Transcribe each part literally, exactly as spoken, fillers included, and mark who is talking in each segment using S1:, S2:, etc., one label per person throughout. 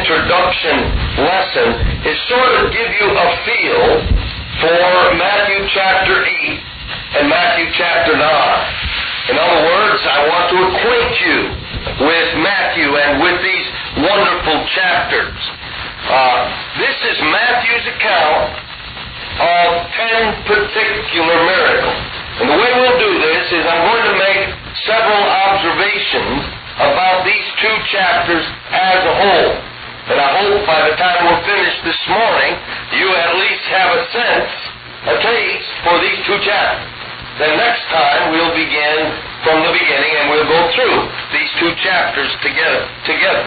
S1: introduction lesson is sort of give you a feel for Matthew chapter eight and Matthew chapter nine. In other words, I want to acquaint you with Matthew and with these wonderful chapters. Uh, this is Matthew's account of ten particular miracles. And the way we'll do this is I'm going to make several observations about these two chapters as a whole. And I hope by the time we're finished this morning, you at least have a sense, a taste for these two chapters. Then next time we'll begin from the beginning and we'll go through these two chapters together. together.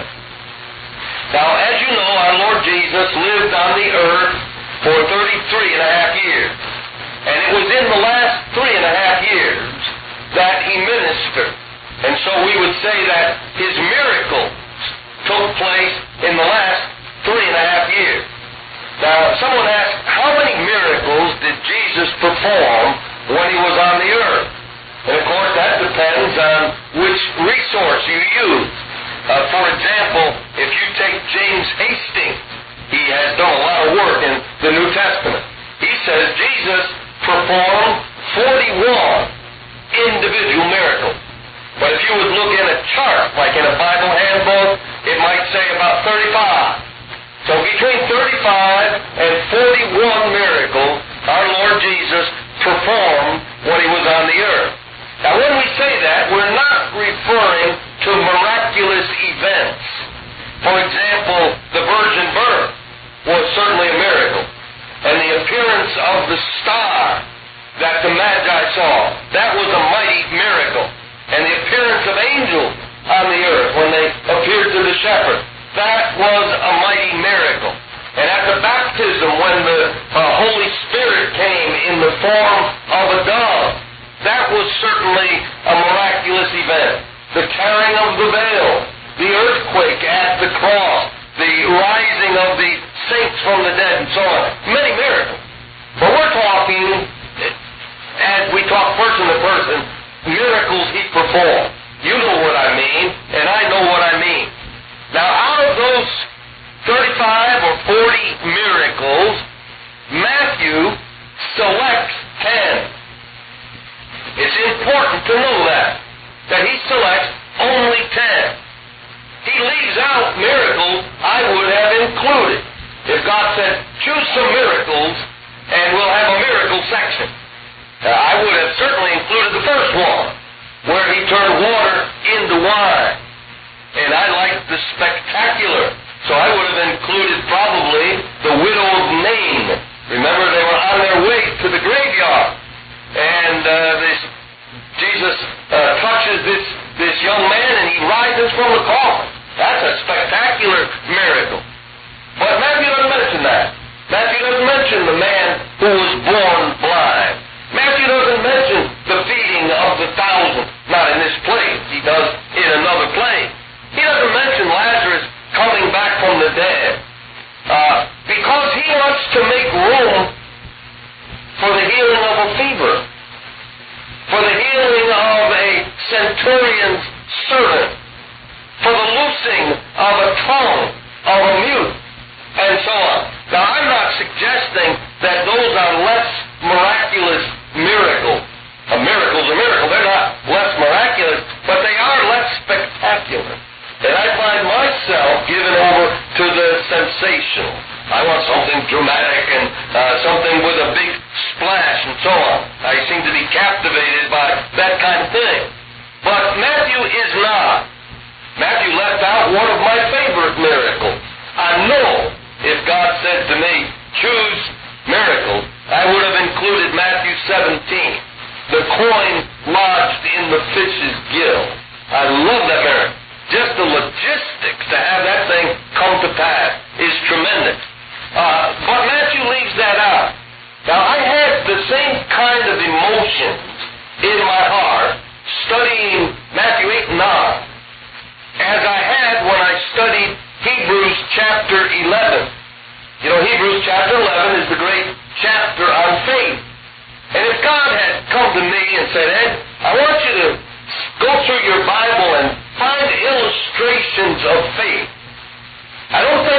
S1: Now, as you know, our Lord Jesus lived on the earth for thirty-three and a half years. And it was in the last three and a half years that he ministered. And so we would say that his miracles took place in the last three and a half years. Now, someone asked, how many miracles did Jesus perform when he was on the earth? And of course, that depends on which resource you use. Uh, for example, if you take James Hastings, he has done a lot of work in the New Testament. He says Jesus performed forty-one individual miracles. But if you would look in a chart, like in a Bible handbook, it might say about thirty-five. So between thirty-five and forty-one miracles, our Lord Jesus performed when he was on the earth. Now when we say that, we're not referring to miraculous events. For example, the virgin birth was certainly a miracle. And the appearance of the star that the Magi saw, that was a mighty miracle. And the appearance of angels on the earth when they appeared to the shepherd, that was a mighty miracle. And at the baptism, when the uh, Holy Spirit came in the form of a dove, that was certainly a miraculous event. The tearing of the veil, the earthquake at the cross, the rising of the saints from the dead, and so on. Many miracles. But we're talking, as we talk person to person, miracles he performed. You know what I mean, and I know what I mean. Now, out of those thirty-five or forty miracles, Matthew selects ten. It's important to know that, that he selects only ten. He leaves out miracles I would have included. If God said, choose some miracles, and we'll have a miracle section. Uh, I would have certainly included the first one, where he turned water into wine. And I liked the spectacular, so I would have included probably the widow of Nain. Remember, they were on their way to the graveyard. And uh, this, Jesus uh, touches this, this young man, and he rises from the coffin. That's a spectacular miracle. But Matthew doesn't mention that. Matthew doesn't mention the man who was born blind. Matthew doesn't mention the feeding of the thousand. Not in this place. He does in another place. He doesn't mention Lazarus coming back from the dead. Uh, because he wants to make room for the healing of a fever, for the healing of a centurion's servant, for the loosing of a tongue of a mute, and so on. Now, I'm not suggesting that those are less miraculous miracles. A miracle's a miracle. They're not less miraculous, but they are less spectacular. And I find myself given over to the sensational. I want something dramatic and uh, something with a big splash and so on. I seem to be captivated by that kind of thing. But Matthew is not. Matthew left out one of my favorite miracles. I know if God said to me, choose miracles, I would have included Matthew seventeen, the coin lodged in the fish's gill. I love that miracle. Just the logistics to have that thing come to pass is tremendous. Uh, but Matthew leaves that out. Now, I had the same kind of emotions in my heart studying Matthew eight and nine as I had when I studied Hebrews chapter eleven. You know, Hebrews chapter eleven is the great chapter on faith. And if God had come to me and said, Ed, I want you to go through your Bible and find illustrations of faith, I don't think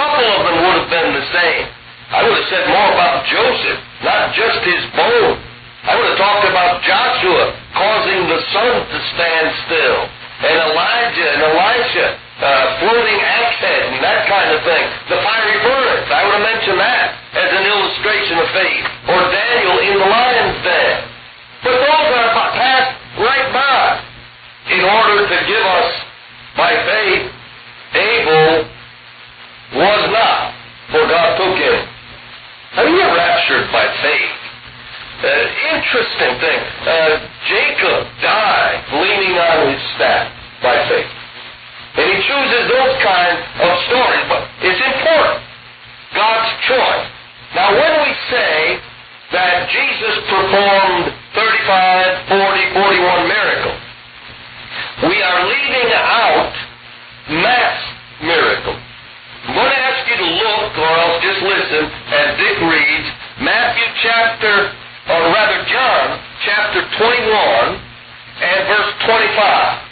S1: couple of them would have been the same. I would have said more about Joseph, not just his bow. I would have talked about Joshua causing the sun to stand still, and Elijah and Elisha uh, floating axe head and that kind of thing. The fiery furnace, I would have mentioned that as an illustration of faith. Or Daniel in the lion's den. But those are passed right by in order to give us, by faith, Abel was not, for God took him. Now, we are raptured by faith. Uh, interesting thing. Uh, Jacob died leaning on his staff by faith. And he chooses those kinds of stories, but it's important. God's choice. Now, when we say that Jesus performed thirty-five, forty, forty-one miracles, we are leaving out mass miracles. I'm going to ask you to look, or else just listen, as Dick reads, Matthew chapter, or rather John chapter twenty-one and verse twenty-five.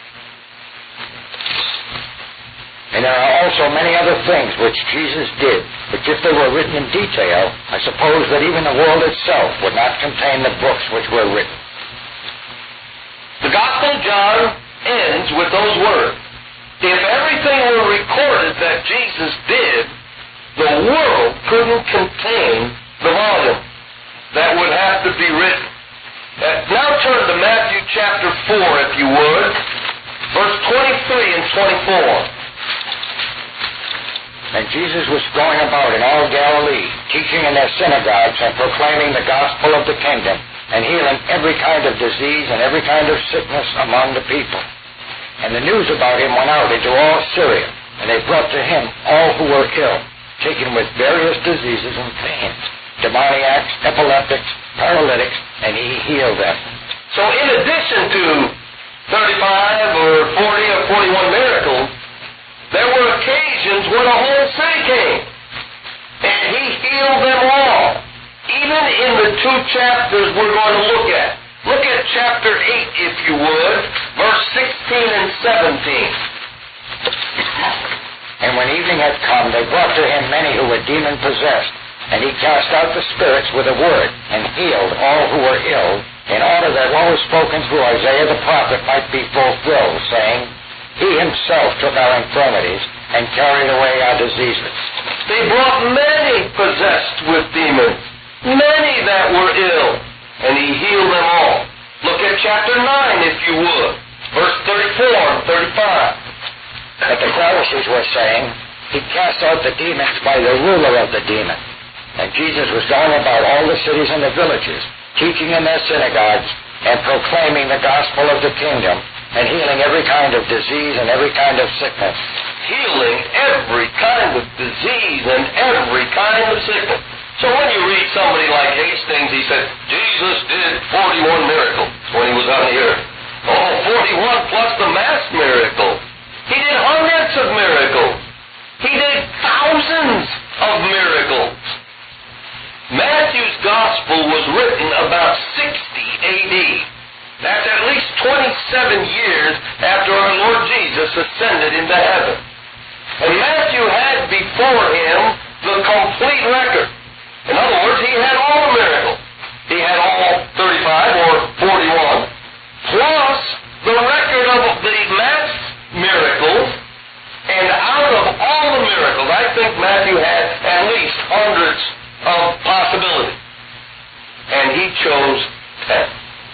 S2: And there are also many other things which Jesus did, which if they were written in detail, I suppose that even the world itself would not contain the books which were written.
S1: The Gospel of John ends with those words. If everything were recorded that Jesus did, the world couldn't contain the volume that would have to be written. Uh, now turn to Matthew chapter four, if you would, verse twenty-three and twenty-four.
S2: And Jesus was going about in all Galilee, teaching in their synagogues and proclaiming the gospel of the kingdom, and healing every kind of disease and every kind of sickness among the people. And the news about him went out into all Syria, and they brought to him all who were ill, taken with various diseases and pains, demoniacs, epileptics, paralytics, and he healed them.
S1: So in addition to thirty-five or forty or forty-one miracles, there were occasions when a whole city came, and he healed them all. Even in the two chapters we're going to look at. Look at chapter eight, if you would, verse sixteen and seventeen.
S2: And when evening had come, they brought to him many who were demon-possessed, and he cast out the spirits with a word, and healed all who were ill, in order that what was spoken through Isaiah the prophet might be fulfilled, saying, He himself took our infirmities and carried away our diseases.
S1: They brought many possessed with demons, many that were ill, and he healed them all. Look at chapter nine, if you would, verse thirty-four and thirty-five.
S2: But the Pharisees were saying, He cast out the demons by the ruler of the demons. And Jesus was going about all the cities and the villages, teaching in their synagogues, and proclaiming the gospel of the kingdom, and healing every kind of disease and every kind of sickness.
S1: Healing every kind of disease and every kind of sickness. So when you read somebody like Hastings, he said, Jesus did forty-one miracles when he was on the earth. Oh, forty-one plus the mass miracle. He did hundreds of miracles. He did thousands of miracles. Matthew's gospel was written about sixty A D. That's at least twenty-seven years after our Lord Jesus ascended into heaven. And Matthew had before him the complete record. In other words, he had all the miracles. He had all thirty-five or forty-one, plus the record of the mass miracles, and out of all the miracles, I think Matthew had at least hundreds of possibilities. And he chose ten.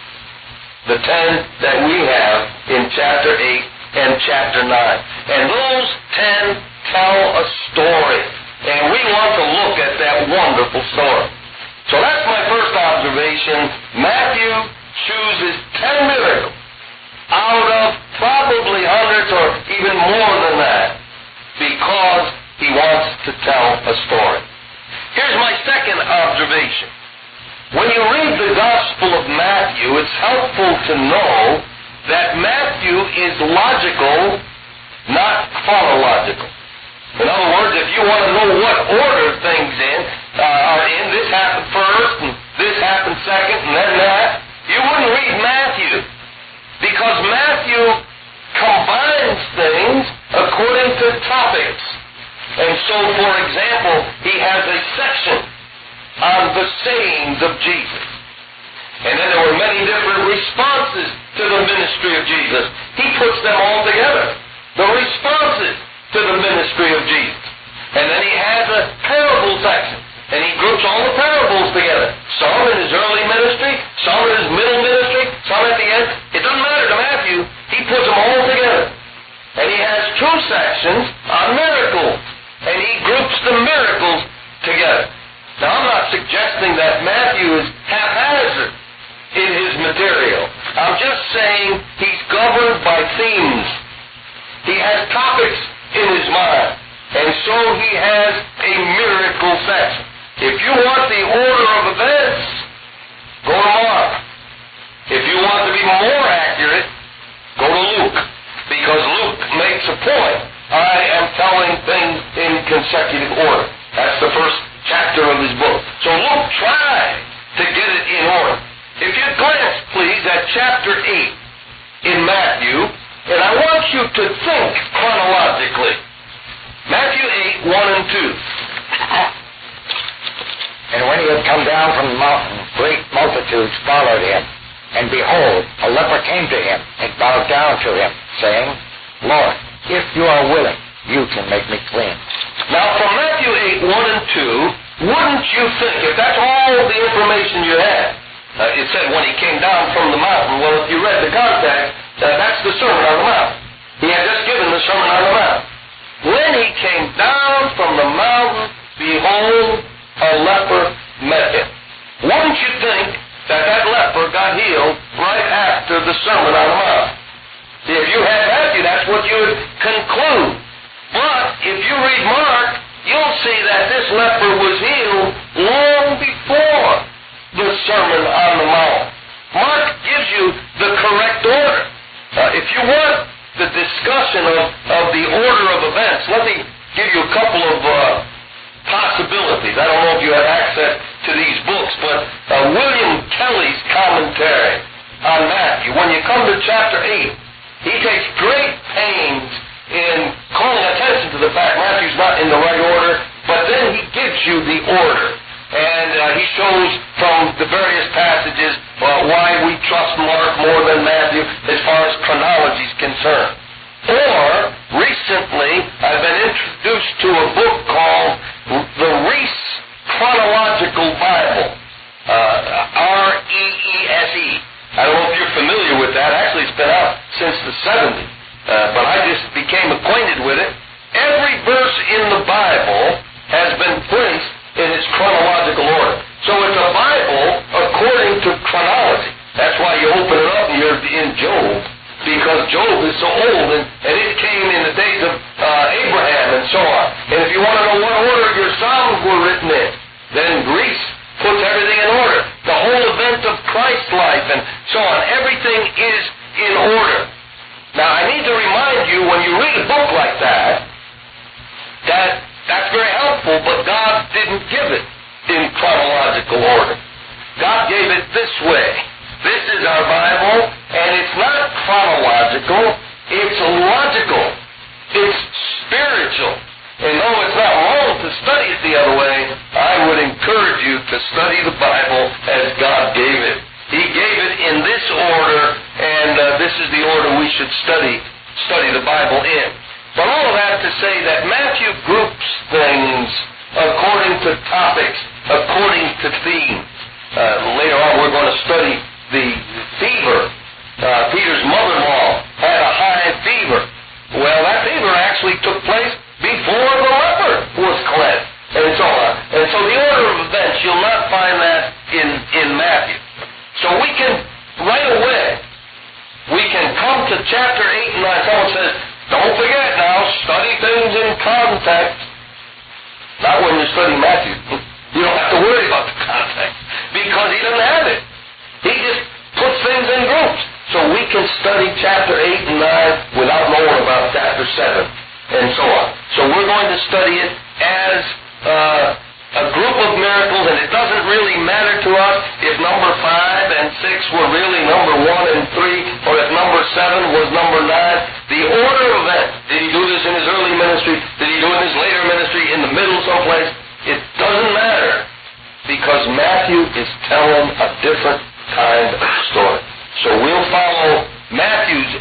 S1: The ten that we have in chapter eight and chapter nine. And those ten tell a story. And we want to look at that wonderful story. So that's my first observation. Matthew chooses ten miracles out of probably hundreds or even more than that because he wants to tell a story. Here's my second observation. When you read the Gospel of Matthew, it's helpful to know that Matthew is logical, not chronological. In other words, if you want to know what order things in uh, are in, this happened first, and this happened second, and then that, you wouldn't read Matthew. Because Matthew combines things according to topics. And so, for example, he has a section on the sayings of Jesus. And then there were many different responses to the ministry of Jesus. He puts them all together. The responses to the ministry of Jesus. And then he has a parable section. And he groups all the parables together. Some in his early ministry, some in his middle ministry, some at the end. It doesn't matter to Matthew. He puts them all together. And he has two sections on miracles. And he groups the miracles together. Now, I'm not suggesting that Matthew is haphazard in his material. I'm just saying he's governed by themes. He has topics in his mind. And so he has a miracle section. If you want the order of events, go to Mark. If you want to be more accurate, go to Luke. Because Luke makes a point. I am telling things in consecutive order. That's the first chapter of his book. So Luke tried to get it in order. If you glance, please, at chapter eight in Matthew, and I want you to think chronologically. Matthew eight, one and two.
S2: And when he had come down from the mountain, great multitudes followed him. And behold, a leper came to him and bowed down to him, saying, Lord, if you are willing, you can make me clean.
S1: Now, from Matthew eight, one and two, wouldn't you think, if that's all the information you had, uh, it said when he came down from the mountain, well, if you read the context, uh, that's the Sermon on the Mount. He had just given the Sermon on the Mount. When he came down from the mountain, behold, a leper met him. Wouldn't you think that that leper got healed right after the Sermon on the Mount? See, if you had Matthew, that's what you would conclude. But if you read Mark, you'll see that this leper was healed long before the Sermon on the Mount. Mark gives you the correct order. Uh, if you want the discussion of, of the order of events, let me give you a couple of uh, possibilities. I don't know if you have access to these books, but uh, William Kelly's commentary on Matthew, when you come to chapter eight, he takes great pains in calling attention to the fact Matthew's not in the right order, but then he gives you the order. And uh, he shows from the various passages uh, why we trust Mark more than Matthew as far as chronology is concerned. Or, recently, I've been introduced to a book called The Reese Chronological Bible, uh, R E E S E. I don't know if you're familiar with that. Actually, it's been out since the seventies, uh, but I just became acquainted with it. Every verse in the Bible has been placed in its chronological order. So it's a Bible according to chronology. That's why you open it up and you're in Job, because Job is so old, and, and it came in the days of uh, Abraham and so on. And if you want to know what order your Psalms were written in, then Greece puts everything in order. The whole event of Christ's life and so on, everything is in order. Now, I need to remind you, when you read a book like that, that that's very helpful, but God didn't give it in chronological order. God gave it this way. This is our Bible, and it's not chronological, it's logical. It's spiritual. And though it's not wrong to study it the other way, I would encourage you to study the Bible as God gave it. He gave it in this order, and uh, this is the order we should study study the Bible in. But all of that to say that Matthew groups things according to topics, according to themes. Uh, later on we're going to study the fever. Uh, Peter's mother-in-law had a high fever. Well, that fever actually took place before the leper was cleansed, and so on. And so the order of events, you'll not find that in, in Matthew. So we can, right away, we can come to chapter eight and nine. Someone says, don't forget now, study things in context. Not when you study Matthew. You don't have to worry about the context, because he doesn't have it. He just puts things in groups. So we can study chapter eight and nine without knowing about chapter seven, and so on. So we're going to study it as uh, a group of miracles, and it doesn't really matter to us if number five and six were really number one and three, or if number seven was number nine. The order of events. Did he do this in his early ministry? Did he do it in his later ministry?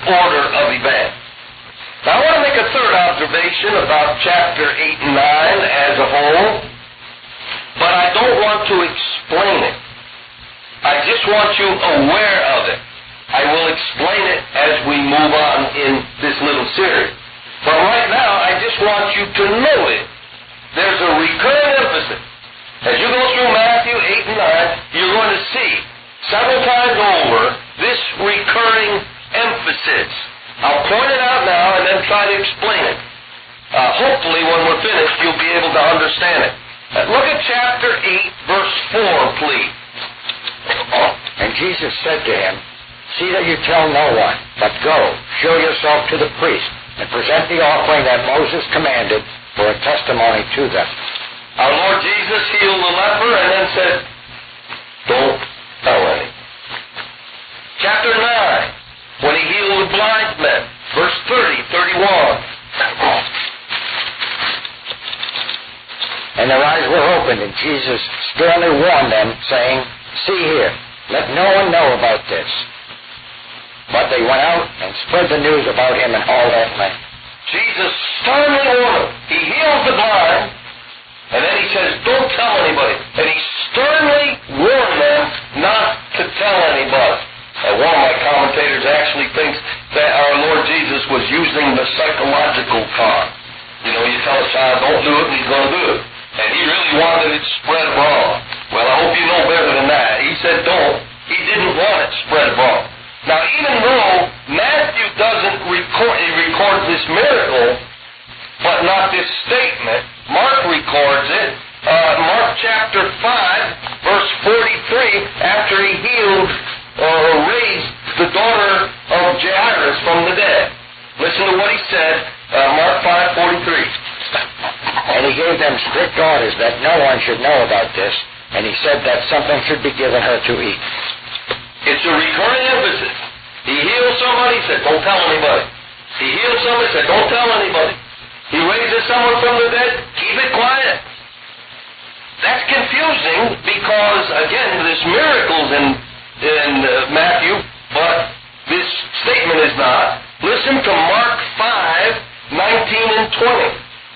S1: order of events. Now I want to make a third observation about chapter eight and nine as a whole, but I don't want to explain it. I just want you aware of it. I will explain it as we move on in this little series. But right now, I just want you to know it. There's a recurring emphasis. As you go through Matthew eight and nine, you're going to see several times over this recurring emphasis. I'll point it out now and then try to explain it. Uh, hopefully, when we're finished, you'll be able to understand it. Uh, look at chapter eight, verse four, please.
S2: And Jesus said to him, "See that you tell no one, but go, show yourself to the priest, and present the offering that Moses commanded for a testimony to them."
S1: Our Lord Jesus healed the leper and then said, don't tell any. Chapter nine, when he healed the blind men, verse thirty, thirty-one.
S2: And their eyes were opened, and Jesus sternly warned them, saying, "See here, let no one know about this." But they went out and spread the news about him in all that land.
S1: Jesus sternly warned them. He heals the blind, and then he says, don't tell anybody. And he sternly warned them not to tell anybody. And one of my commentators actually thinks that our Lord Jesus was using the psychological con. You know, you tell a child, don't do it, and he's going to do it. And he really wanted it spread abroad. Well, I hope you know better than that. He said don't. He didn't want it spread abroad. Now, even though Matthew doesn't record, he records this miracle, but not this statement, Mark records it. Uh, Mark chapter five, verse forty-three, after he healed or raised the daughter of Jairus from the dead. Listen to what he said, uh, Mark five forty-three.
S2: And he gave them strict orders that no one should know about this, and he said that something should be given her to eat.
S1: It's a recurring emphasis. He heals somebody, he said, don't tell anybody. He heals somebody, he said, don't tell anybody. He raises someone from the dead, keep it quiet. That's confusing because, again, there's miracles in, in uh, Matthew, but this statement is not. Listen to Mark five, nineteen and twenty.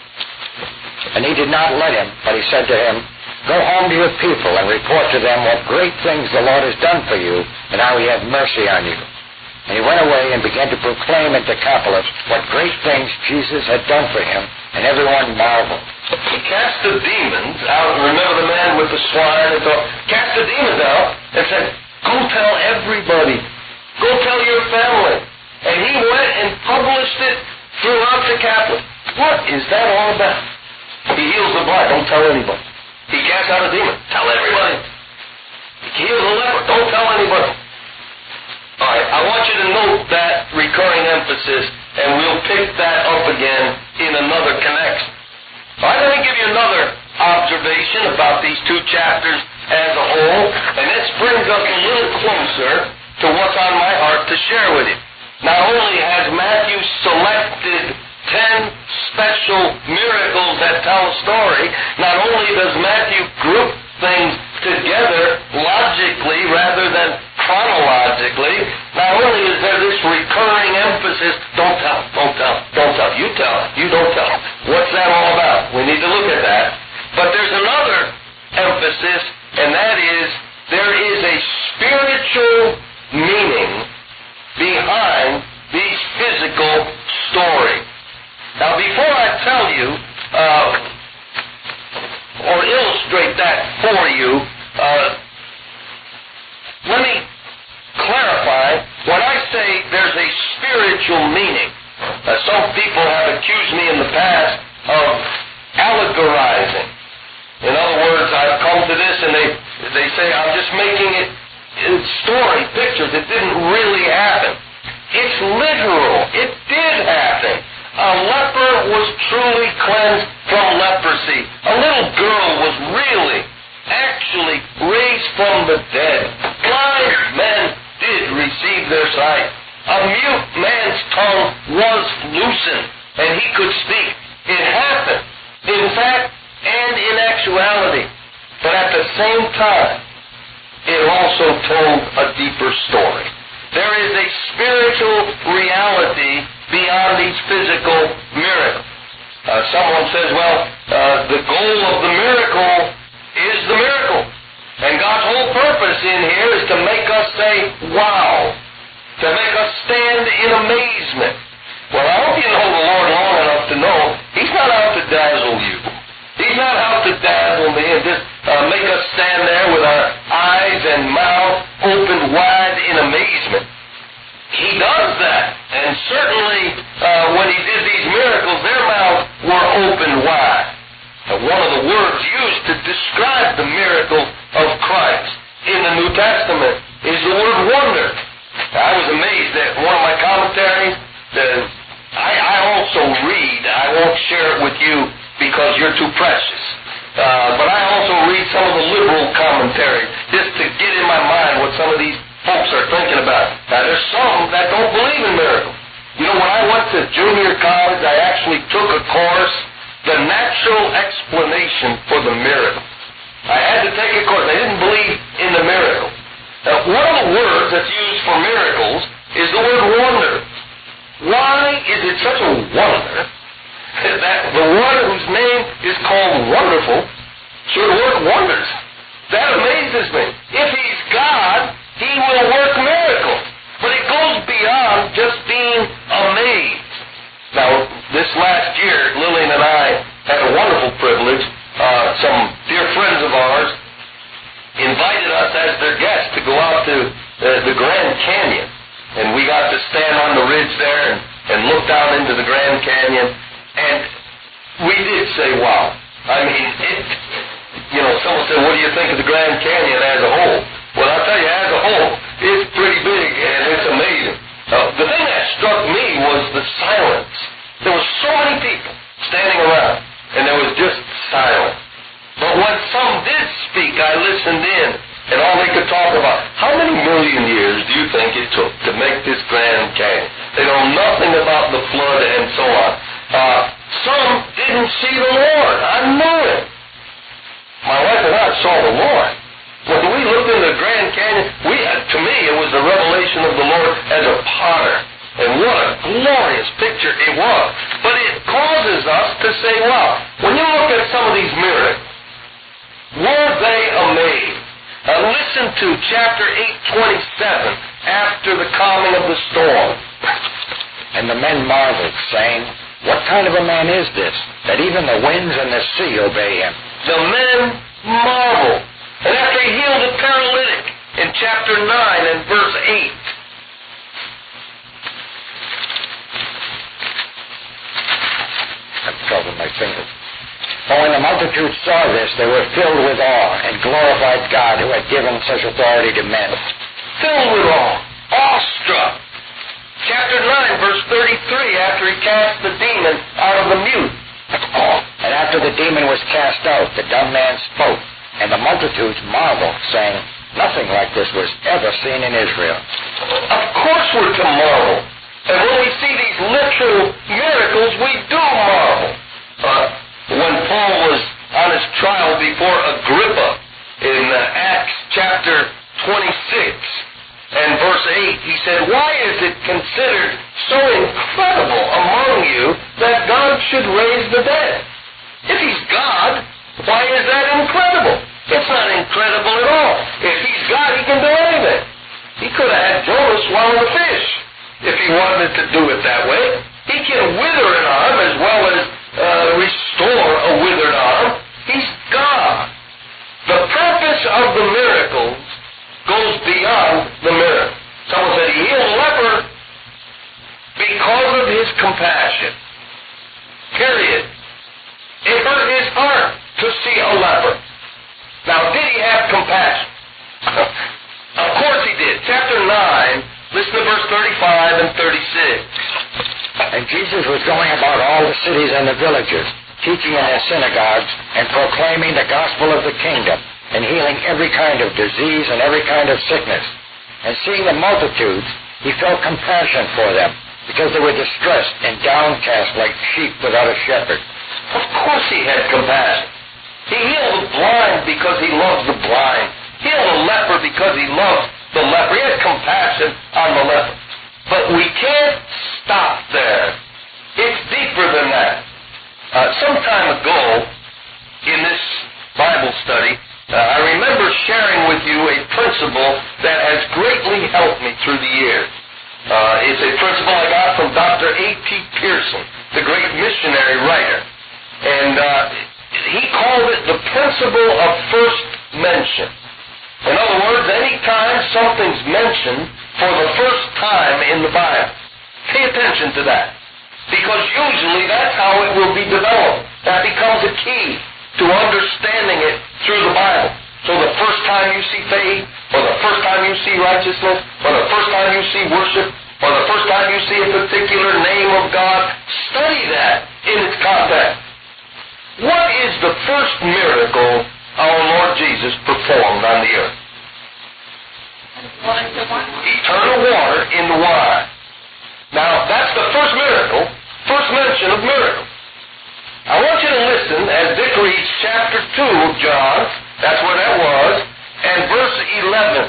S2: And he did not let him, but he said to him, "Go home to your people and report to them what great things the Lord has done for you, and how he had mercy on you." And he went away and began to proclaim in Decapolis what great things Jesus had done for him, and everyone marveled.
S1: He cast the demons out. Remember the man with the swine? And thought, cast the demons out and said, go tell everybody. Go tell your family. And he went and published it throughout Decapolis. What is that all about? He heals the blind. Don't tell anybody. He casts out a demon. Tell everybody. He heals the leper. Don't tell anybody. All right, I want you to note that recurring emphasis, and we'll pick that up again in another connection. All right, let me give you another observation about these two chapters as a whole, and this brings us a little closer to what's on my heart to share with you. Not only has Matthew selected ten special miracles that tell a story, not only does Matthew group things together logically rather than chronologically, not only is there this recurring emphasis, don't tell, don't tell, don't tell, you tell, you don't tell. What's that all about? We need to look at that. But there's another emphasis, and that is there is a spiritual meaning behind these physical stories. Now, before I tell you, uh, or illustrate that for you, uh, let me clarify. When I say there's a spiritual meaning, uh, some people have accused me in the past of allegorizing. In other words, I've come to this and they, they say I'm just making it in story, pictures. It didn't really happen. It's literal. It did happen. A leper was truly cleansed from leprosy. A little girl was really, actually raised from the dead. Blind men did receive their sight. A mute man's tongue was loosened, and he could speak. It happened, in fact, and in actuality. But at the same time, it also told a deeper story. There is a spiritual reality beyond these physical miracles. Uh, someone says, well, uh, the goal of the miracle is the miracle. And God's whole purpose in here is to make us say, wow, to make us stand in amazement. Well, I hope you know the Lord long enough to know He's not out to dazzle you. He's not out to dazzle me and just uh, make us stand there with our eyes and mouth opened wide in amazement. He does that. And certainly uh, when He did these miracles, their mouths were opened wide. Now, one of the words used to describe the miracle of Christ in the New Testament is the word wonder. Now, I was amazed at one of my commentaries. That I, I also read, I won't share it with you because you're too precious. Uh, but I also read some of the liberal commentaries just to get in my mind what some of these folks are thinking about. Now, there's some that don't believe in miracles. You know, when I went to junior college, I actually took a course, The Natural Explanation for the Miracle. I had to take a course. I didn't believe in the miracle. Now, one of the words that's used for miracles is the word wonder. Why is it such a wonder that the one whose name is called Wonderful should work wonders? That amazes me. If He's God, He will work miracles. But it goes beyond just being amazed. Now, this last year, Lillian and I had a wonderful privilege. Uh, some dear friends of ours invited us as their guests to go out to uh, the Grand Canyon. And we got to stand on the ridge there and, and look down into the Grand Canyon. And we did say, wow. I mean, it, you know, someone said, what do you think of the Grand Canyon as a whole? Well, I'll tell you, as a whole, it's pretty big and it's amazing. Uh, the thing that struck me was the silence. There were so many people standing around, and there was just silence. But when some did speak, I listened in. And all they could talk about, how many million years do you think it took to make this Grand Canyon? They know nothing about the flood and so on. Uh, some didn't see the Lord. I knew it. My wife and I saw the Lord. When we looked in the Grand Canyon, we, to me, it was the revelation of the Lord as a potter. And what a glorious picture it was. But it causes us to say, wow, when you look at some of these miracles, were they amazed? Now listen to chapter eight twenty-seven, after the calming of the storm.
S2: And the men marveled, saying, what kind of a man is this, that even the winds and the sea obey Him?
S1: The men marveled. And after He healed the paralytic in chapter nine and verse eight,
S2: I'm troubled my fingers. For when the multitude saw this, they were filled with awe and glorified God who had given such authority to men.
S1: Filled with awe, awestruck. Chapter nine, verse thirty-three, after He cast the demon out of the mute.
S2: And after the demon was cast out, the dumb man spoke, and the multitudes marveled, saying, nothing like this was ever seen in Israel.
S1: Of course we're to marvel. And when we see these literal miracles, we do marvel. Uh, when Paul was on his trial before Agrippa in uh, Acts chapter twenty-six and verse eight, he said, why is it considered so incredible among you that God should raise the dead? If He's God, why is that incredible? It's not incredible at all. If He's God, He can do anything. He could have had Jonah swallow the fish if He wanted to do it that way. He can wither an arm as well as uh, restore a withered arm. He's God. The purpose of the miracles goes beyond the miracle. Someone said He healed a leper because of His compassion. Period. It hurt His heart to see a leper. Now, did He have compassion? Of course He did. Chapter nine, listen to verse thirty-five and thirty-six.
S2: And Jesus was going about all the cities and the villages, teaching in their synagogues and proclaiming the gospel of the kingdom, and healing every kind of disease and every kind of sickness. And seeing the multitudes, He felt compassion for them, because they were distressed and downcast like sheep without a shepherd.
S1: Of course He had compassion. He healed the blind because He loves the blind. He healed the leper because He loves the leper. He had compassion on the leper. But we can't stop there. It's deeper than that. Uh, some time ago, in this Bible study, uh, I remember sharing with you a principle that has greatly helped me through the years. Uh, it's a principle I got from Doctor A T Pearson, the great missionary writer. And uh, he called it the principle of first mention. In other words, any time something's mentioned for the first time in the Bible, pay attention to that. Because usually that's how it will be developed. That becomes a key to understanding it through the Bible. So the first time you see faith, or the first time you see righteousness, or the first time you see worship, or the first time you see a particular name of God, study that in its context. What is the first miracle our Lord Jesus performed on the earth? Eternal water in the wine. Now, that's the first miracle, first mention of miracle. I want you to listen as Dick reads chapter two of John, that's where that was, and verse eleven.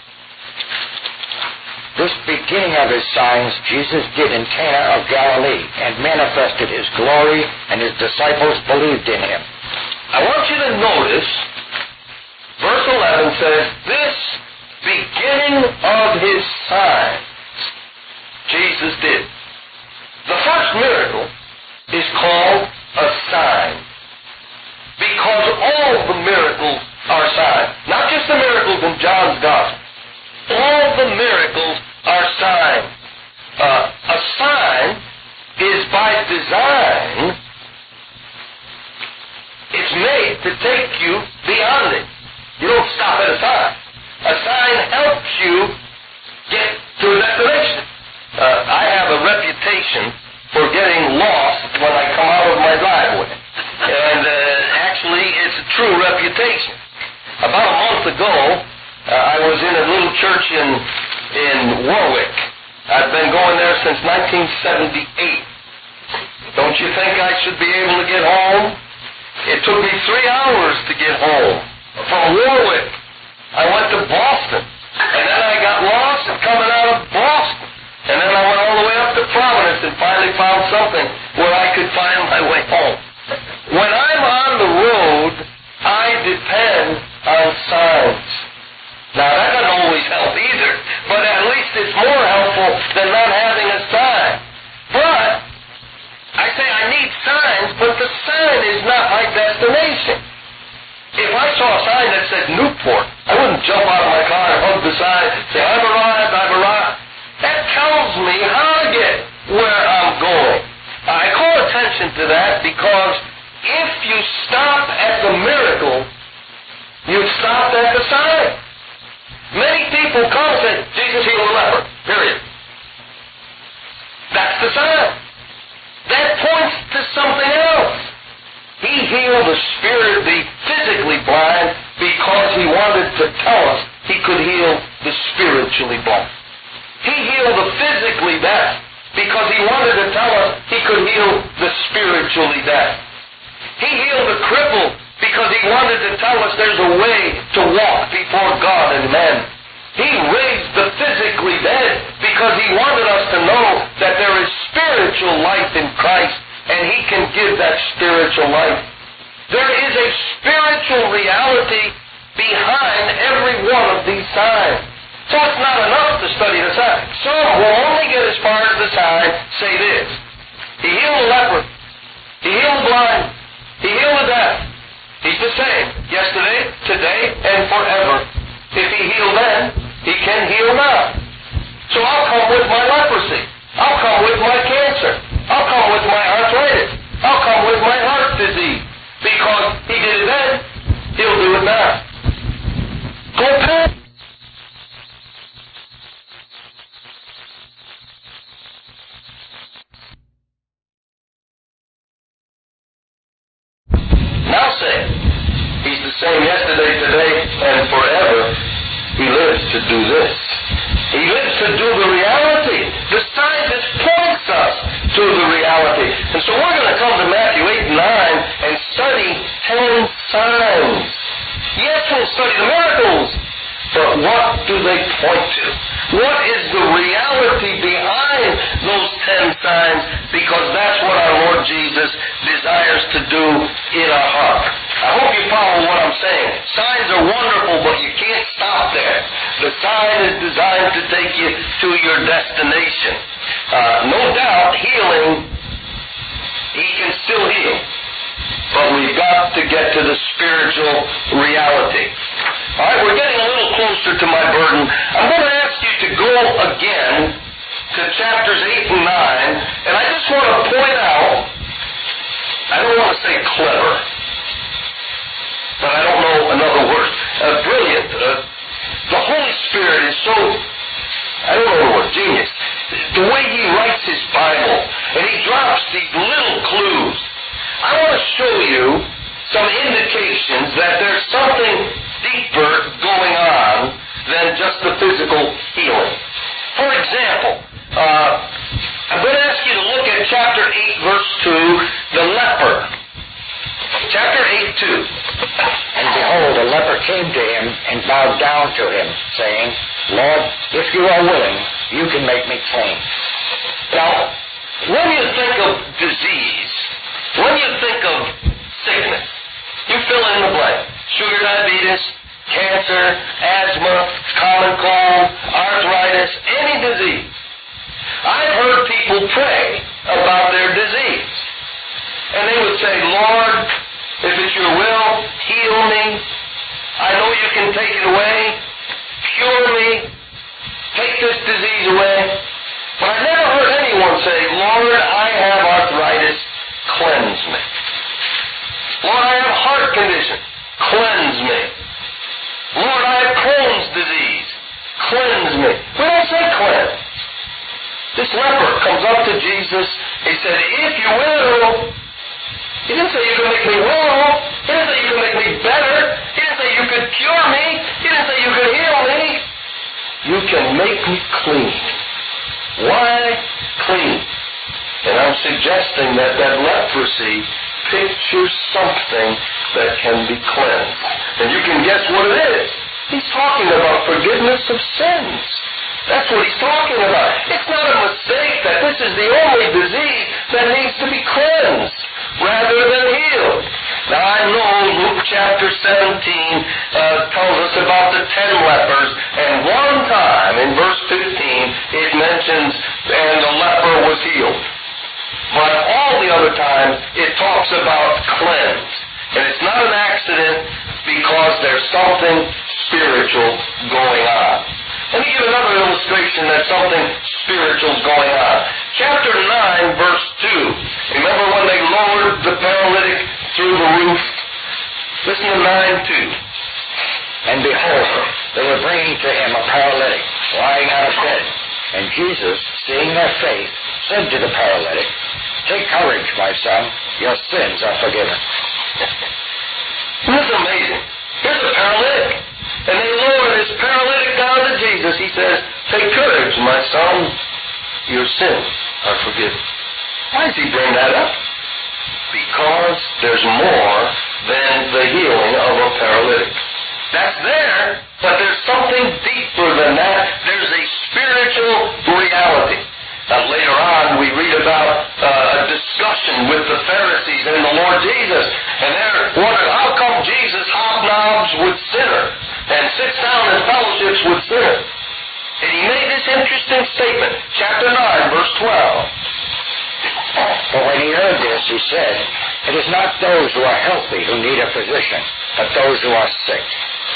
S2: This beginning of his signs Jesus did in Cana of Galilee, and manifested his glory, and his disciples believed in him.
S1: I want you to notice, verse eleven says, this beginning of his signs Jesus did. The first miracle is called a sign, because all the miracles are signs. Not just the miracles in John's Gospel. All the miracles are signs. Uh, a sign is by design, it's made to take you beyond it. You don't stop at a sign. A sign helps you get to a destination. Uh, I have a reputation for getting lost when I come out of my driveway. And uh, actually, it's a true reputation. About a month ago, uh, I was in a little church in, in Warwick. I've been going there since nineteen seventy-eight. Don't you think I should be able to get home? It took me three hours to get home. From Warwick, I went to Boston. And then I got lost coming out of Boston. And then I went all the way up to Providence and finally found something where I could find my way home. When I'm on the road, I depend on signs. Now, that doesn't always help either, but at least it's more helpful than not having a sign. But, I say I need signs, but the sign is not my destination. If I saw a sign that said Newport, I wouldn't jump out of my car and hug the sign and say, I've arrived, I've arrived. That tells me how to get where I'm going. I call attention to that because if you stop at the miracle, you'd stop at the sign. Many people come and say, Jesus healed a leper, period. That's the sign. That points to something else. He healed the spirit, the physically blind, because he wanted to tell us he could heal the spiritually blind. He healed the physically deaf because he wanted to tell us he could heal the spiritually deaf. He healed the cripple because he wanted to tell us there's a way to walk before God and men. He raised the physically dead because he wanted us to know that there is spiritual life in Christ and he can give that spiritual life. There is a spiritual reality behind every one of these signs. So it's not enough to study the sign. Some will only get as far as the sign, say this. He healed the leper. He healed the blind. He healed the deaf. He's the same yesterday, today, and forever. If he healed then, he can heal now. So I'll come with my leprosy. I'll come with my cancer. I'll come with my arthritis. I'll come with my heart disease. Because he did it then, he'll do it now. Go past. Now say, he's the same yesterday, today, and forever. He lives to do this. He lives to do the reality. The sign just points us to the reality. And so we're going to come to Matthew eight and nine and study ten signs. Yes, we'll study the miracles, but what do they point to? What is the reality behind those ten signs because that's what our Lord Jesus desires to do in our heart. I hope you follow what I'm saying. Signs are wonderful, but you can't stop there. The sign is designed to take you to your destination. Uh, no doubt, healing, He can still heal. But we've got to get to the spiritual reality. All right, we're getting a little closer to my burden. I'm going to ask you to go again to chapters eight and nine, and I just want to point out, I don't want to say clever, but I don't know another word. Uh, brilliant. Uh, the Holy Spirit is so, I don't know the word, genius. The way He writes His Bible, and He drops these little clues. I want to show you some indications that there's something deeper going on than just the physical healing. For example, uh, I'm going to ask you to look at chapter eight, verse two, the leper. Chapter eight, two.
S2: And behold, a leper came to Him and bowed down to Him, saying, Lord, if you are willing, you can make me clean.
S1: Now, when you think of disease, when you think of sickness, you fill in the blank. Sugar diabetes, cancer, asthma, common cold, arthritis, any disease. I've heard people pray about their disease. And they would say, Lord, if it's your will, heal me. I know you can take it away. Cure me. Take this disease away. But I never heard anyone say, Lord, I have arthritis. Cleanse me. Lord, I have a heart condition. Cleanse me. Lord, I have Crohn's disease. Cleanse me. We don't say cleanse. This leper comes up to Jesus. He said, if you will. He didn't say you can make me well. He didn't say you can make me better. He didn't say you could cure me. He didn't say you could heal me. You can make me clean. Why clean? And I'm suggesting that that leprosy pictures something that can be cleansed. And you can guess what it is. He's talking about forgiveness of sins. That's what he's talking about. It's not a mistake that this is the only disease that needs to be cleansed rather than healed. Now I know Luke chapter seventeen uh, tells us about the ten lepers, and one time in verse fifteen it mentions, and the leper was healed. But all the other times, it talks about cleanse. And it's not an accident because there's something spiritual going on. Let me give another illustration that something spiritual is going on. Chapter nine, verse two. Remember when they lowered the paralytic through the roof? Listen to nine two.
S2: And behold, they were bringing to Him a paralytic, lying on a bed. And Jesus, seeing their faith, said to the paralytic, Take courage, my son, your sins are forgiven.
S1: This is amazing. Here's a paralytic. And they lower this paralytic down to Jesus. He says, Take courage, my son, your sins are forgiven. Why does he bring that up? Because there's more than the healing of a paralytic. That's there, but there's something deeper than that. There's a spiritual reality. Now, later on, we read about uh, a discussion with the Pharisees and the Lord Jesus. And they're wondering, how come Jesus hobnobs with sinners and sits down in fellowships with sinners? And he made this interesting statement, chapter nine, verse twelve.
S2: But when he heard this, he said, It is not those who are healthy who need a physician, but those who are sick.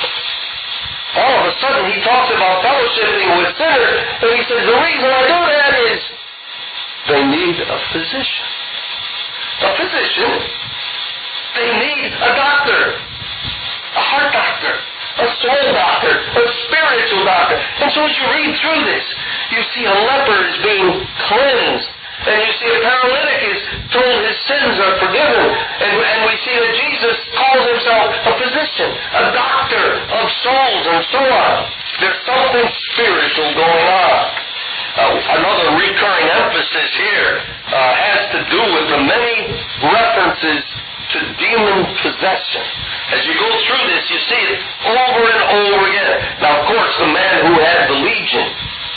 S1: All of a sudden, he talks about fellowshipping with sinners, and he says, the reason I do that is they need a physician. A physician, they need a doctor, a heart doctor, a soul doctor, a spiritual doctor. And so as you read through this, you see a leper is being cleansed. And you see a paralytic is told his sins are forgiven. And, and we see that Jesus calls himself a physician, a doctor of souls, and so on. There's something spiritual going on. Uh, another recurring emphasis here uh, has to do with the many references to demon possession. As you go through this, you see it over and over again. Now, of course, the man who had the legion,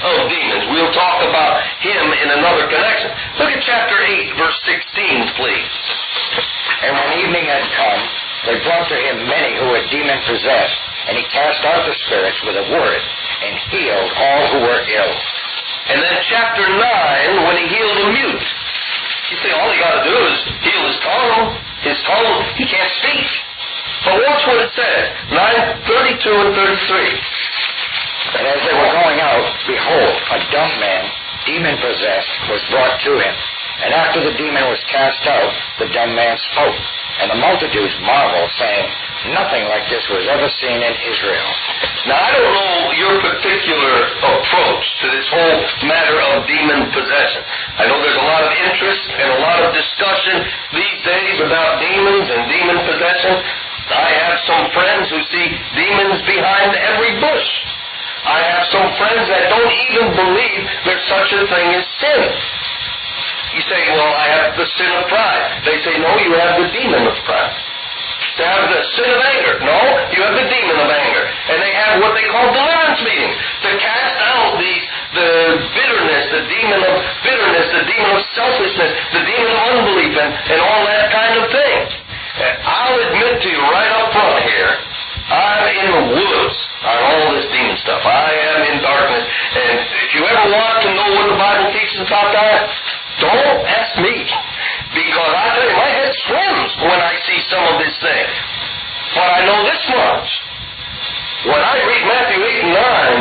S1: of demons. We'll talk about him in another connection. Look at chapter eight, verse sixteen, please.
S2: And when evening had come, they brought to him many who were demon-possessed, and he cast out the spirits with a word, and healed all who were ill.
S1: And then chapter nine, when he healed a mute. You say all he got to do is heal his tongue. His tongue, he can't speak. But watch what it says, nine thirty-two and thirty-three.
S2: And as they were going out, behold, a dumb man, demon-possessed, was brought to him. And after the demon was cast out, the dumb man spoke. And the multitudes marveled, saying, nothing like this was ever seen in Israel.
S1: Now, I don't know your particular approach to this whole matter of demon possession. I know there's a lot of interest and a lot of discussion these days about demons and demon possession. I have some friends who see demons behind every bush. I have some friends that don't even believe there's such a thing as sin. You say, well, I have the sin of pride. They say, no, you have the demon of pride. They have the sin of anger. No, you have the demon of anger. And they have what they call deliverance meetings to cast out these, the bitterness, the demon of bitterness, the demon of selfishness, the demon of unbelief, and, and all that kind of thing. And I'll admit to you right up front here, I'm in the woods on all this demon stuff. I am in darkness. And if you ever want to know what the Bible teaches about that, don't ask me. Because I tell you, my head swims when I see some of this thing. But I know this much. When I read Matthew eight and nine,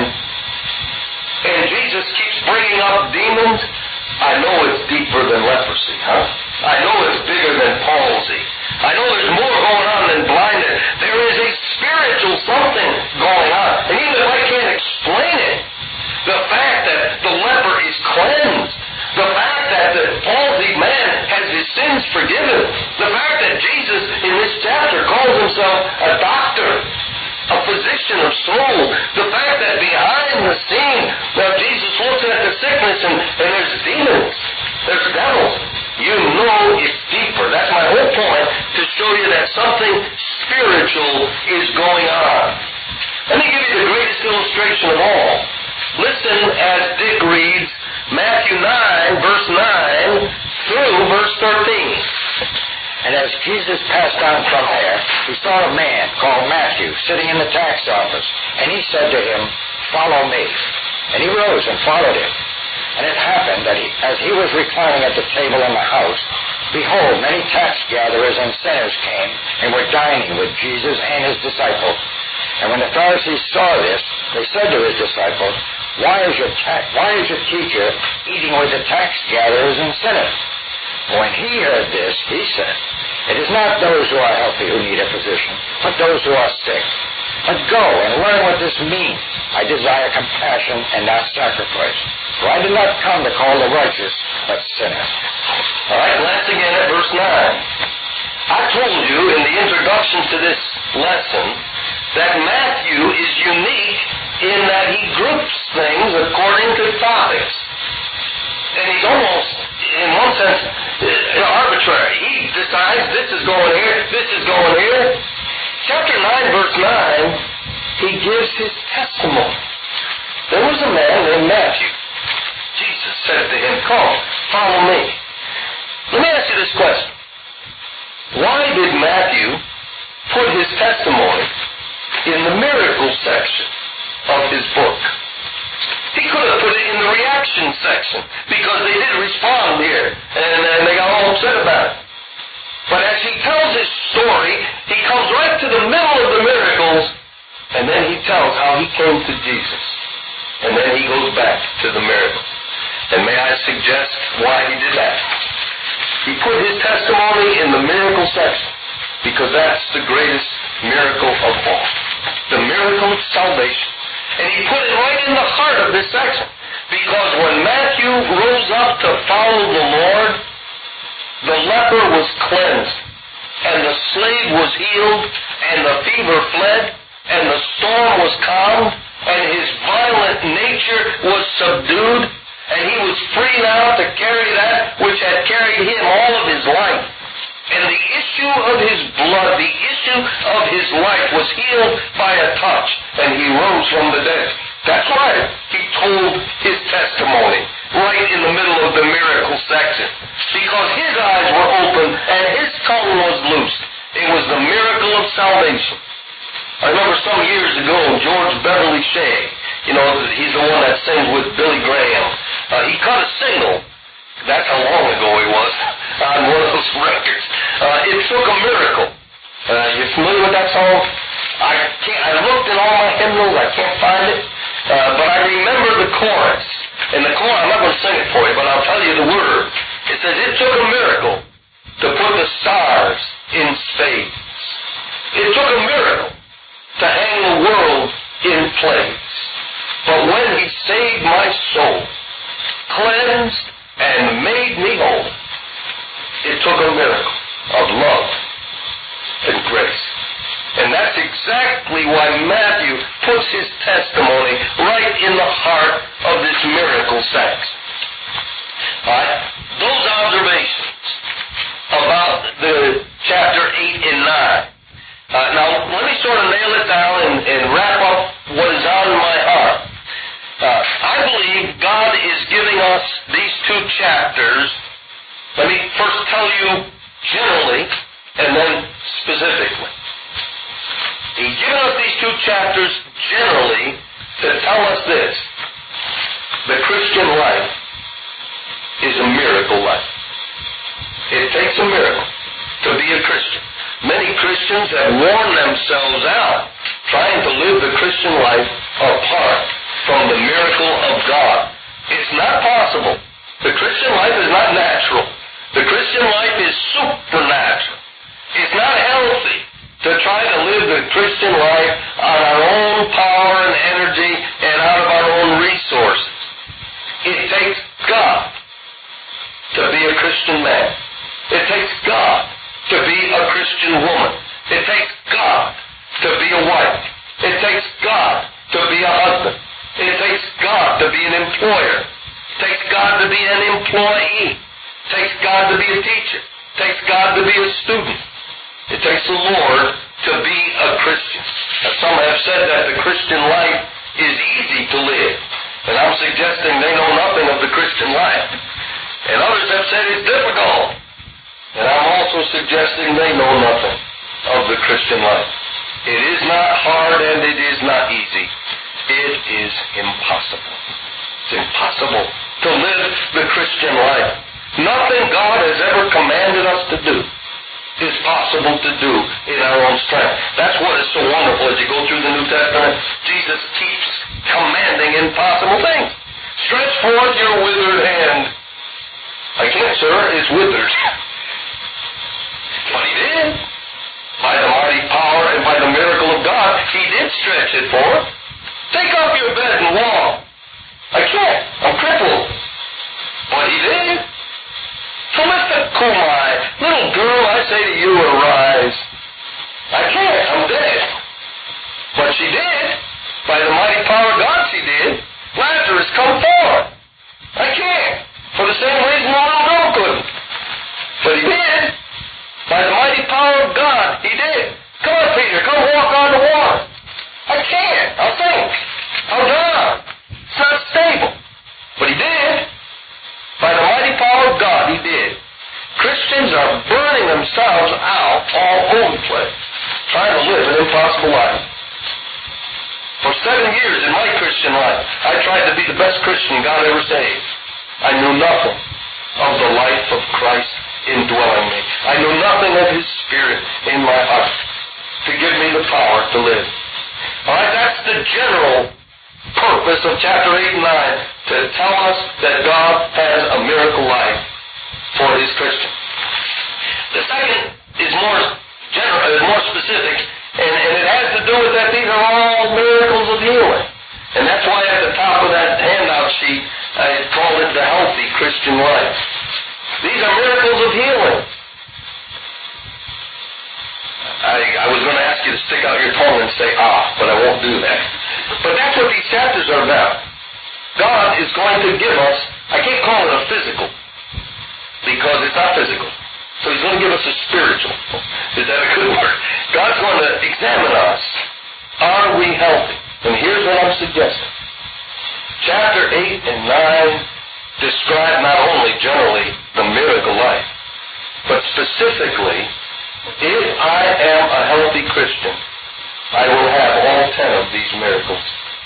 S1: and Jesus keeps bringing up demons, I know it's deeper than leprosy, huh? I know it's bigger than palsy. I know there's more going on than blindness. There is a spiritual something going on. And even if I can't explain it, the fact that the leper is cleansed, the fact that the palsied man has his sins forgiven, the fact that Jesus in this chapter calls himself a doctor, a physician of souls, the fact that behind the scene that Jesus looks at the sickness and, and there's demons, there's devils. You know it's deeper. That's my whole point, to show you that something spiritual is going on. Let me give you the greatest illustration of all. Listen as Dick reads Matthew nine, verse nine, through verse thirteen.
S2: And as Jesus passed on from there, he saw a man called Matthew sitting in the tax office. And he said to him, follow me. And he rose and followed him. And it happened that he, as he was reclining at the table in the house, behold, many tax gatherers and sinners came and were dining with Jesus and his disciples. And when the Pharisees saw this, they said to his disciples, Why is your ta- why is your teacher eating with the tax gatherers and sinners? When he heard this, he said, It is not those who are healthy who need a physician, but those who are sick. But go and learn what this means. I desire compassion and not sacrifice. For I did not come to call the righteous, but sinners.
S1: All right, glance again at verse nine. I told you in the introduction to this lesson that Matthew is unique in that he groups things according to topics. And he's almost, in one sense, arbitrary. He decides this is going here, this is going here. Chapter nine, verse nine, he gives his testimony. There was a man named Matthew. Jesus said to him, Come, follow me. Let me ask you this question. Why did Matthew put his testimony in the miracle section of his book? He could have put it in the reaction section, because they did respond here, and, and they got all upset about it. But as he tells his story, he comes right to the middle of the miracles, and then he tells how he came to Jesus. And then he goes back to the miracle. And may I suggest why he did that? He put his testimony in the miracle section, because that's the greatest miracle of all. The miracle of salvation. And he put it right in the heart of this section. Because when Matthew rose up to follow the Lord, the leper was cleansed, and the slave was healed, and the fever fled, and the storm was calmed, and his violent nature was subdued, and he was free now to carry that which had carried him all of his life. And the issue of his blood, the issue of his life was healed by a touch, and he rose from the dead. That's right. He told his testimony right in the middle of the miracle section because his eyes were open and his tongue was loosed. It was the miracle of salvation. I remember some years ago, George Beverly Shea, you know, he's the one that sings with Billy Graham. Uh, he cut a single. That's how long ago he was on one of those records. Uh, it took a miracle. Uh, you familiar with that song? I can't. I looked in all my hymnals. I can't find it. Uh, but I remember the chorus. And the chorus, I'm not going to sing it for you, but I'll tell you the word. It says, it took a miracle to put the stars in space. It took a miracle to hang the world in place. But when he saved my soul, cleansed and made me whole, it took a miracle of love and grace. And that's exactly why Matthew puts his testimony right in the heart of this miracle section. All right? Those observations about the chapter eight and nine. Uh, now, let me sort of nail it down and, and wrap up what is on my heart. Uh, I believe God is giving us these two chapters. Let me first tell you generally and then specifically. He's given us these two chapters generally to tell us this. The Christian life is a miracle life. It takes a miracle to be a Christian. Many Christians have worn themselves out trying to live the Christian life apart from the miracle of God. It's not possible. The Christian life is not natural. The Christian life is supernatural. It's not healthy to try to live the Christian life on our own power and energy and out of our own resources. It takes God to be a Christian man. It takes God to be a Christian woman. It takes God to be a wife. It takes God to be a husband. It takes God to be an employer. It takes God to be an employee. It takes God to be a teacher. It takes God to be a student. It takes the Lord to be a Christian. Now, some have said that the Christian life is easy to live, and I'm suggesting they know nothing of the Christian life. And others have said it's difficult, and I'm also suggesting they know nothing of the Christian life. It is not hard and it is not easy. It is impossible. It's impossible to live the Christian life. Nothing God has ever commanded us to do is possible to do in our own strength. That's what is so wonderful as you go through the New Testament. Jesus keeps commanding impossible things. Stretch forth your withered hand. I can't, sir. It's withered. But he did. By the mighty power and by the miracle of God, he did stretch it forth. Take up your bed and walk. I can't. I'm crippled. But he did. Philippa Kumai, little girl, I say to you, arise. I can't. I'm dead. But she did. By the mighty power of God, she did. Lazarus, come forth. I can't. For the same reason the little girl couldn't. But he did. By the mighty power of God, he did. Come on, Peter, come walk on the water. I can't. I'll sink. I'll drown. It's not stable. But he did. By the mighty power of God, he did. Christians are burning themselves out all over the place, trying to live an impossible life. For seven years in my Christian life, I tried to be the best Christian God ever saved. I knew nothing of the life of Christ indwelling me. I knew nothing of his Spirit in my heart to give me the power to live. All right, that's the general purpose of chapter eight and nine, to tell us that God has a miracle life for his Christians. The second is more general, is more specific, and, and it has to do with that these are all miracles of healing. And that's why at the top of that handout sheet, I called it the healthy Christian life. These are miracles of healing. I, I was going to ask you to stick out your tongue and say, ah, but I won't do that. But that's what these chapters are about. God is going to give us, I can't call it a physical, because it's not physical. So he's going to give us a spiritual. Is that a good word? God's going to examine us. Are we healthy? And here's what I'm suggesting. chapter eight and nine describe not only generally the miracle life, but specifically, if I am a healthy Christian, I will have all ten of these miracles.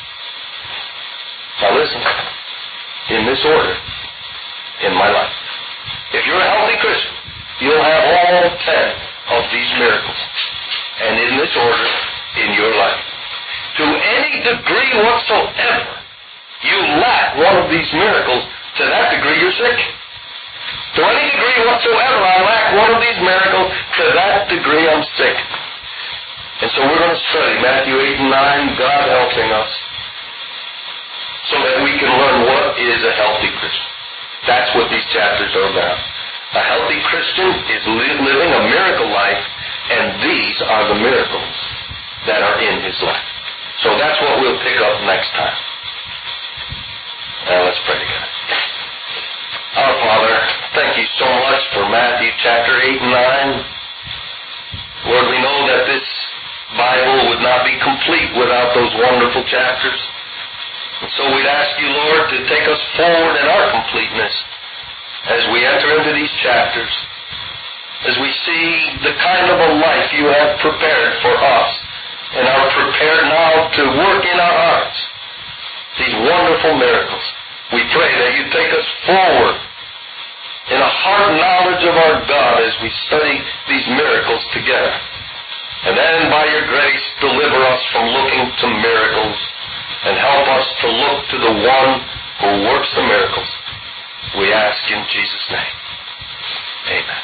S1: Now listen, in this order, in my life. If you're a healthy Christian, you'll have all ten of these miracles. And in this order, in your life. To any degree whatsoever, you lack one of these miracles, to that degree you're sick. To any degree whatsoever, I lack one of these miracles, to that degree I'm sick. And so we're going to study Matthew eight and nine, God helping us, so that we can learn what is a healthy Christian. That's what these chapters are about. A healthy Christian is li- living a miracle life, and these are the miracles that are in his life. So that's what we'll pick up next time. Now let's pray together. Our Father, thank you so much for Matthew chapter eight and nine. Lord, we know that this Bible would not be complete without those wonderful chapters. And so we'd ask you, Lord, to take us forward in our completeness as we enter into these chapters, as we see the kind of a life you have prepared for us and are prepared now to work in our hearts, these wonderful miracles. We pray that you take us forward in a heart knowledge of our God as we study these miracles together. And then by your grace, deliver us from looking to miracles and help us to look to the one who works the miracles. We ask in Jesus' name. Amen.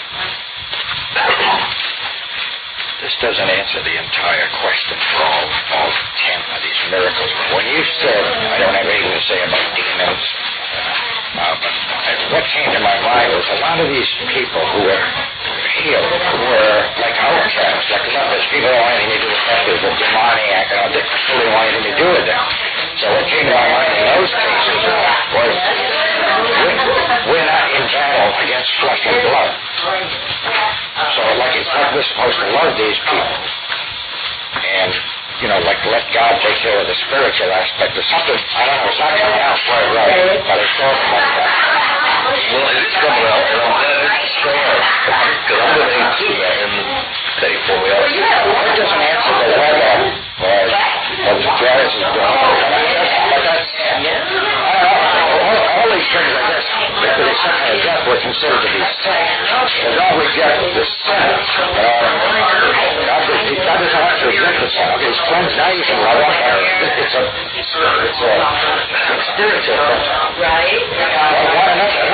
S2: This doesn't answer the entire question for all, all ten of these miracles. When you said, I don't have anything to say about demons, uh, but what came to my mind was a lot of these people who were healed were like outcasts, like lepers. People don't want anything to do with lepers or demoniac, you know, people didn't want anything to do with them. So what came to my mind in those cases was, we're not in battle against flesh and blood. So like it's like we're supposed to love these people and, you know, like let God take care of the spiritual aspect or something. I don't know, it's not coming out quite right, but it's sort of like that.
S1: Well, it is coming out, and I'm glad it's showing, because I'm going to include that in the tape when we also.
S2: It doesn't answer the weather or the jazz is going on. But that's, I don't know, all, all these things, I guess, if they somehow death were considered to be sin, they don't reject the sin. You know, God, God doesn't have to reject the sin. Okay, it's cleansed, now you can love it. It's a, it's a, it's a spiritual thing. Right. One another.